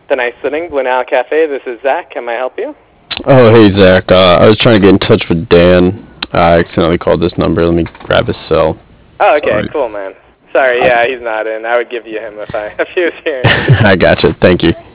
The Nice Sitting, Bluenau Cafe. This is Zach. Can I help you? Oh, hey Zach. I was trying to get in touch with Dan. I accidentally called this number. Let me grab his cell. Oh, okay, Sorry. cool, man. Sorry, yeah, he's not in. I would give you him if he was here. I gotcha. Thank you.